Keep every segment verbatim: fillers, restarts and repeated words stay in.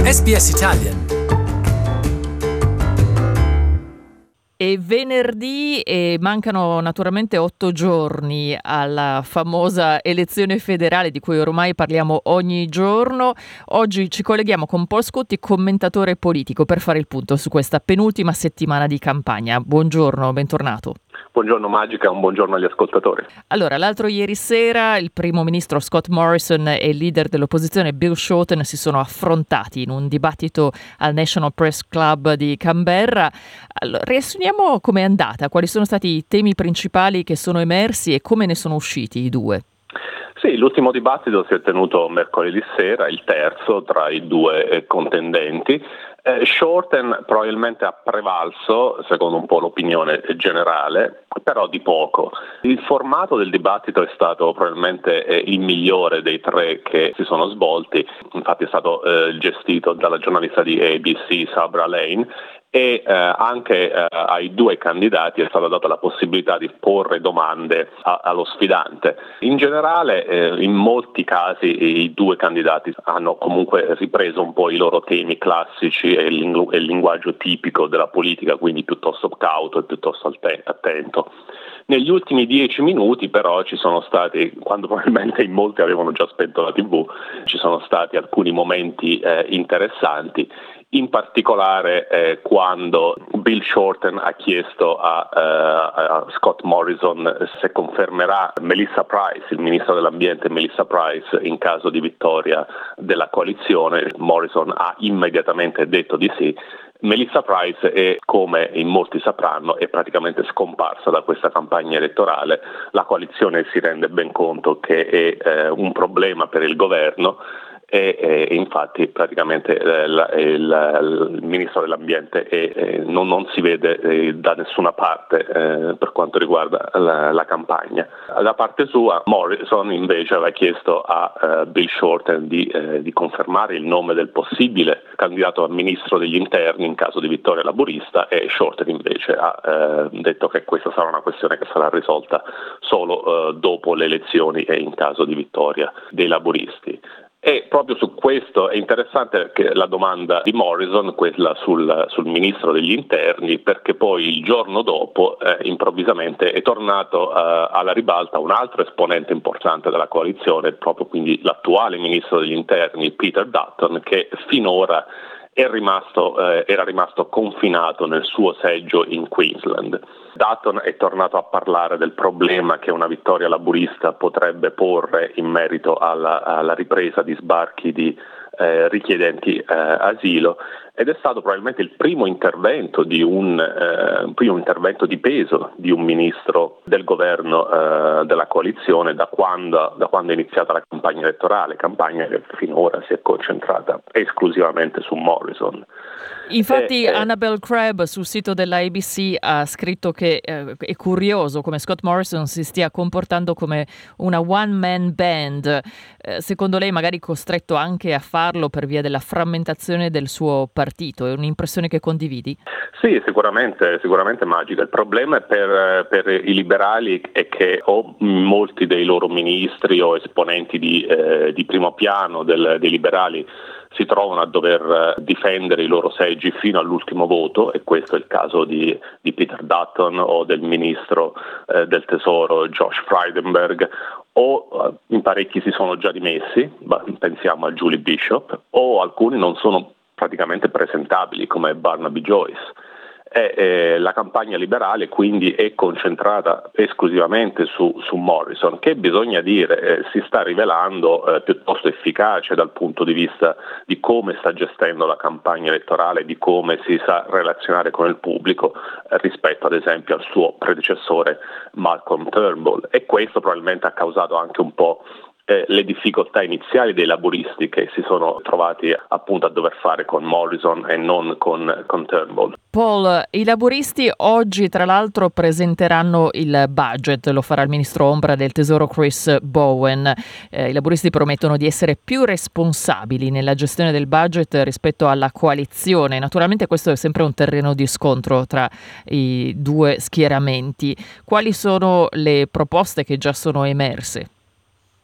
S B S Italian. E venerdì e mancano naturalmente otto giorni alla famosa elezione federale di cui ormai parliamo ogni giorno. Oggi ci colleghiamo con Paul Scotti, commentatore politico, per fare il punto su questa penultima settimana di campagna. Buongiorno, bentornato. Buongiorno Magica, un buongiorno agli ascoltatori. Allora, l'altro ieri sera il primo ministro Scott Morrison e il leader dell'opposizione Bill Shorten si sono affrontati in un dibattito al National Press Club di Canberra. Allora, riassumiamo com'è andata, quali sono stati i temi principali che sono emersi e come ne sono usciti i due. Sì, l'ultimo dibattito si è tenuto mercoledì sera, il terzo tra i due contendenti. Eh, Shorten probabilmente ha prevalso, secondo un po' l'opinione generale, però di poco. Il formato del dibattito è stato probabilmente eh, il migliore dei tre che si sono svolti, infatti è stato eh, gestito dalla giornalista di A B C Sabra Lane, e eh, anche eh, ai due candidati è stata data la possibilità di porre domande a, allo sfidante. In generale, eh, in molti casi i due candidati hanno comunque ripreso un po' i loro temi classici e il, lingu- il linguaggio tipico della politica, quindi piuttosto cauto e piuttosto alte- attento. Negli ultimi dieci minuti però ci sono stati, quando probabilmente in molti avevano già spento la tivù, ci sono stati alcuni momenti eh, interessanti. In particolare eh, quando Bill Shorten ha chiesto a, uh, a Scott Morrison se confermerà Melissa Price, il ministro dell'ambiente Melissa Price, in caso di vittoria della coalizione. Morrison ha immediatamente detto di sì. Melissa Price è, come in molti sapranno, è praticamente scomparsa da questa campagna elettorale. La coalizione si rende ben conto che è eh, un problema per il governo e, e infatti praticamente eh, il, il, il ministro dell'ambiente è, eh, non, non si vede eh, da nessuna parte eh, per quanto riguarda la, la campagna. Da parte sua Morrison invece aveva chiesto a uh, Bill Shorten di, eh, di confermare il nome del possibile candidato a ministro degli interni in caso di vittoria laburista, e Shorten invece ha eh, detto che questa sarà una questione che sarà risolta solo eh, dopo le elezioni e in caso di vittoria dei laburisti. E proprio su questo è interessante che la domanda di Morrison, quella sul, sul ministro degli interni, perché poi il giorno dopo eh, improvvisamente è tornato eh, alla ribalta un altro esponente importante della coalizione, proprio quindi l'attuale ministro degli interni Peter Dutton, che finora è rimasto, eh, era rimasto confinato nel suo seggio in Queensland. Dutton è tornato a parlare del problema che una vittoria laburista potrebbe porre in merito alla, alla ripresa di sbarchi di eh, richiedenti eh, asilo, ed è stato probabilmente il primo intervento di un eh, primo intervento di peso di un ministro del governo eh, della coalizione da quando, da quando è iniziata la campagna elettorale, campagna che finora si è concentrata esclusivamente su Morrison. Infatti eh, Annabelle Crabb sul sito della A B C ha scritto che eh, è curioso come Scott Morrison si stia comportando come una one-man band. Eh, secondo lei magari costretto anche a farlo per via della frammentazione del suo partito? È un'impressione che condividi? Sì, sicuramente, sicuramente magica. Il problema per, per i liberali è che o molti dei loro ministri o esponenti di, eh, di primo piano del, dei liberali si trovano a dover difendere i loro seggi fino all'ultimo voto, e questo è il caso di, di Peter Dutton o del ministro eh, del tesoro Josh Frydenberg, o eh, in parecchi si sono già dimessi, pensiamo a Julie Bishop, o alcuni non sono praticamente presentabili come Barnaby Joyce. E, eh, la campagna liberale quindi è concentrata esclusivamente su, su Morrison, che bisogna dire eh, si sta rivelando eh, piuttosto efficace dal punto di vista di come sta gestendo la campagna elettorale, di come si sa relazionare con il pubblico eh, rispetto ad esempio al suo predecessore Malcolm Turnbull, e questo probabilmente ha causato anche un po' eh, le difficoltà iniziali dei laburisti che si sono trovati appunto a dover fare con Morrison e non con, con Turnbull. Paul, i laburisti oggi tra l'altro presenteranno il budget, lo farà il ministro ombra del tesoro Chris Bowen. Eh, I laburisti promettono di essere più responsabili nella gestione del budget rispetto alla coalizione. Naturalmente questo è sempre un terreno di scontro tra i due schieramenti. Quali sono le proposte che già sono emerse?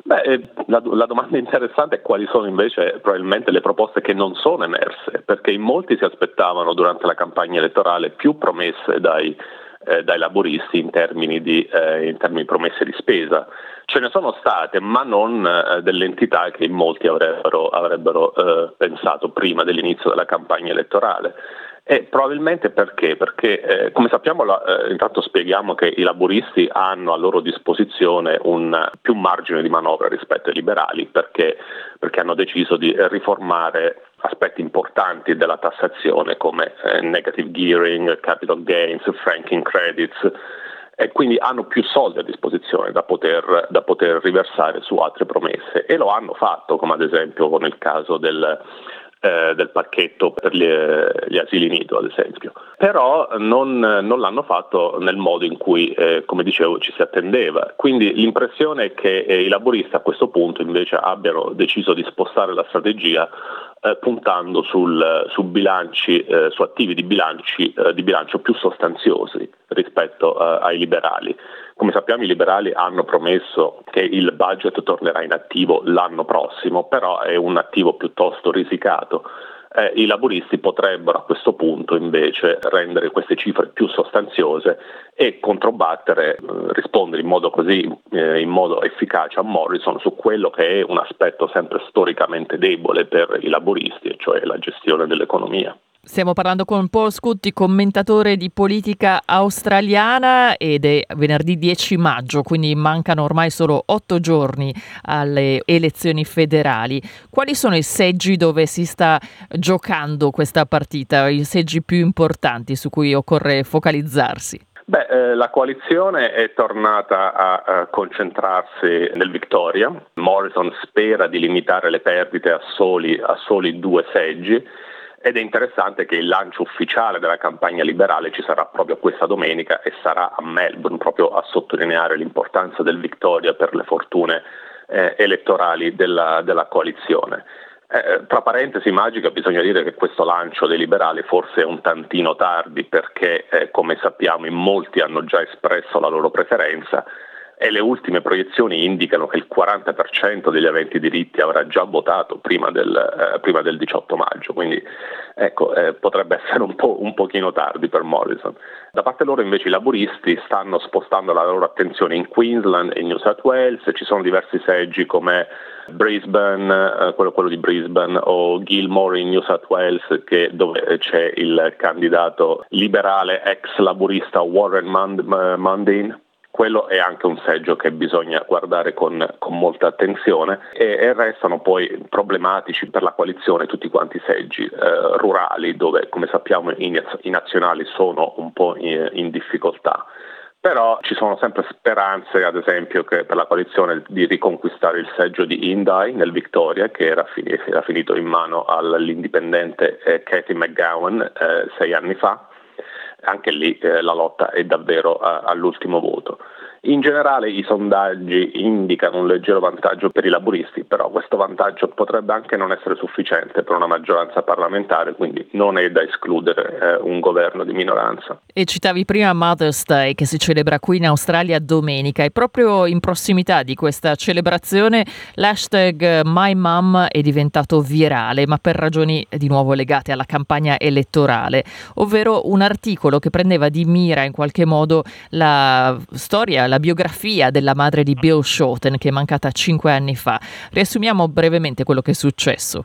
Beh, eh, la, la domanda interessante è quali sono invece probabilmente le proposte che non sono emerse, perché in molti si aspettavano durante la campagna elettorale più promesse dai, eh, dai laburisti in termini di eh, in termini promesse di spesa. Ce ne sono state, ma non eh, dell'entità che in molti avrebbero, avrebbero eh, pensato prima dell'inizio della campagna elettorale. E probabilmente perché? Perché eh, come sappiamo, la, eh, intanto spieghiamo che i laburisti hanno a loro disposizione un più margine di manovra rispetto ai liberali, perché, perché hanno deciso di riformare aspetti importanti della tassazione come eh, negative gearing, capital gains, franking credits, e quindi hanno più soldi a disposizione da poter, da poter riversare su altre promesse, e lo hanno fatto, come ad esempio nel caso del Eh, del pacchetto per gli, gli asili nido, ad esempio. Però non, non l'hanno fatto nel modo in cui, eh, come dicevo, ci si attendeva. Quindi l'impressione è che eh, i laburisti a questo punto invece abbiano deciso di spostare la strategia eh, puntando sul, su bilanci, eh, su attivi di, bilanci, eh, di bilancio più sostanziosi rispetto eh, ai liberali. Come sappiamo, i liberali hanno promesso che il budget tornerà in attivo l'anno prossimo, però è un attivo piuttosto risicato. Eh, I laburisti potrebbero a questo punto invece rendere queste cifre più sostanziose e controbattere, eh, rispondere in modo così eh, in modo efficace a Morrison su quello che è un aspetto sempre storicamente debole per i laburisti, cioè la gestione dell'economia. Stiamo parlando con Paul Scutti, commentatore di politica australiana, ed è venerdì dieci maggio, quindi mancano ormai solo otto giorni alle elezioni federali. Quali sono i seggi dove si sta giocando questa partita, i seggi più importanti su cui occorre focalizzarsi? Beh, eh, la coalizione è tornata a, a concentrarsi nel Victoria. Morrison spera di limitare le perdite a soli, a soli due seggi. Ed è interessante che il lancio ufficiale della campagna liberale ci sarà proprio questa domenica e sarà a Melbourne, proprio a sottolineare l'importanza del Victoria per le fortune eh, elettorali della, della coalizione. Eh, tra parentesi magica, bisogna dire che questo lancio dei liberali forse è un tantino tardi, perché eh, come sappiamo in molti hanno già espresso la loro preferenza, e le ultime proiezioni indicano che il quaranta per cento degli aventi diritti avrà già votato prima del, eh, prima del diciotto maggio, quindi ecco, eh, potrebbe essere un po' un pochino tardi per Morrison. Da parte loro invece i laburisti stanno spostando la loro attenzione in Queensland e in New South Wales. Ci sono diversi seggi come Brisbane, eh, quello, quello di Brisbane, o Gilmore in New South Wales, che, dove c'è il candidato liberale ex laburista Warren Mund- Mundine. Quello è anche un seggio che bisogna guardare con, con molta attenzione, e, e restano poi problematici per la coalizione tutti quanti i seggi eh, rurali, dove come sappiamo i, i nazionali sono un po' in, in difficoltà. Però ci sono sempre speranze, ad esempio, che per la coalizione di riconquistare il seggio di Indi nel Victoria, che era, fin- era finito in mano all'indipendente eh, Cathy McGowan eh, sei anni fa. Anche lì eh, la lotta è davvero eh, all'ultimo voto. In generale i sondaggi indicano un leggero vantaggio per i laburisti, però questo vantaggio potrebbe anche non essere sufficiente per una maggioranza parlamentare, quindi non è da escludere eh, un governo di minoranza. E citavi prima Mother's Day, che si celebra qui in Australia domenica, e proprio in prossimità di questa celebrazione l'hashtag MyMum è diventato virale, ma per ragioni di nuovo legate alla campagna elettorale, ovvero un articolo che prendeva di mira in qualche modo la storia, la biografia della madre di Bill Shorten, che è mancata cinque anni fa. Riassumiamo brevemente quello che è successo.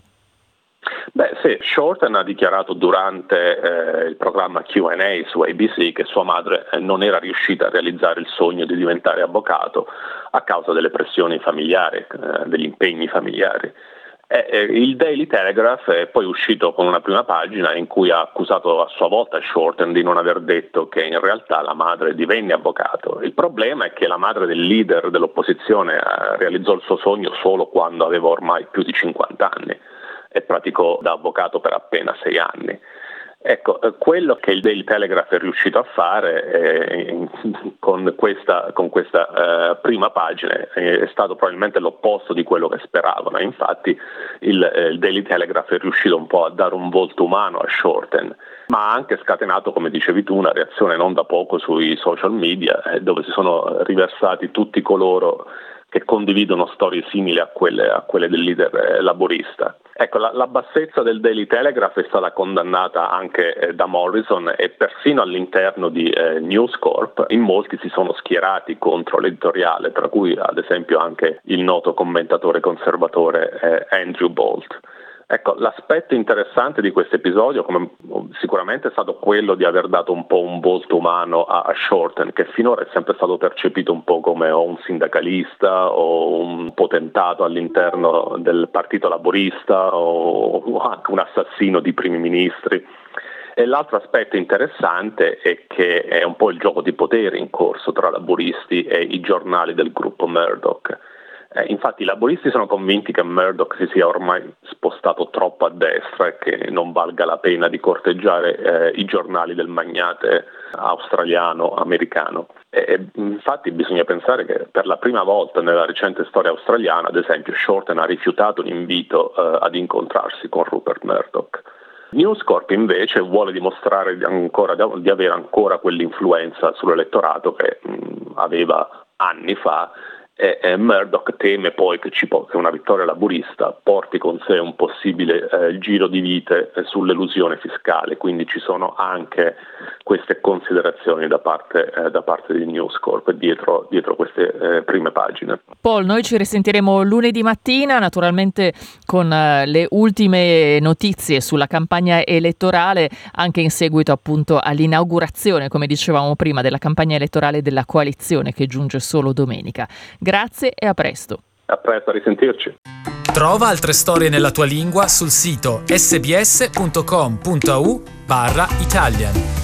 Beh sì, Shorten ha dichiarato durante eh, il programma Q and A su A B C che sua madre eh, non era riuscita a realizzare il sogno di diventare avvocato a causa delle pressioni familiari, eh, degli impegni familiari. Eh, eh, il Daily Telegraph è poi uscito con una prima pagina in cui ha accusato a sua volta Shorten di non aver detto che in realtà la madre divenne avvocato. Il problema è che la madre del leader dell'opposizione eh, realizzò il suo sogno solo quando aveva ormai più di cinquanta anni e praticò da avvocato per appena sei anni. Ecco, quello che il Daily Telegraph è riuscito a fare eh, con questa, con questa eh, prima pagina eh, è stato probabilmente l'opposto di quello che speravano. Infatti il, eh, il Daily Telegraph è riuscito un po' a dare un volto umano a Shorten, ma ha anche scatenato, come dicevi tu, una reazione non da poco sui social media, eh, dove si sono riversati tutti coloro che condividono storie simili a quelle, a quelle del leader eh, laburista. Ecco, la, la bassezza del Daily Telegraph è stata condannata anche eh, da Morrison e persino all'interno di eh, News Corp in molti si sono schierati contro l'editoriale, tra cui ad esempio anche il noto commentatore conservatore eh, Andrew Bolt. Ecco, l'aspetto interessante di questo episodio come sicuramente è stato quello di aver dato un po' un volto umano a, a Shorten, che finora è sempre stato percepito un po' come o un sindacalista o un potentato all'interno del partito laburista o, o anche un assassino di primi ministri. E l'altro aspetto interessante è che è un po' il gioco di potere in corso tra laburisti e i giornali del gruppo Murdoch. Eh, infatti i laburisti sono convinti che Murdoch si sia ormai spostato troppo a destra e che non valga la pena di corteggiare eh, i giornali del magnate australiano, americano. E, infatti bisogna pensare che per la prima volta nella recente storia australiana, ad esempio, Shorten ha rifiutato un invito eh, ad incontrarsi con Rupert Murdoch. News Corp invece vuole dimostrare di, ancora, di avere ancora quell'influenza sull'elettorato che mh, aveva anni fa. E, e Murdoch teme poi che, ci po- che una vittoria laburista porti con sé un possibile eh, giro di vite eh, sull'elusione fiscale, quindi ci sono anche queste considerazioni da parte, eh, da parte di News Corp dietro, dietro queste eh, prime pagine. Paul, noi ci risentiremo lunedì mattina, naturalmente con uh, le ultime notizie sulla campagna elettorale, anche in seguito appunto all'inaugurazione, come dicevamo prima, della campagna elettorale della coalizione che giunge solo domenica. Grazie e a presto. A presto, a risentirci. Trova altre storie nella tua lingua sul sito sbs punto com punto a u barra Italian.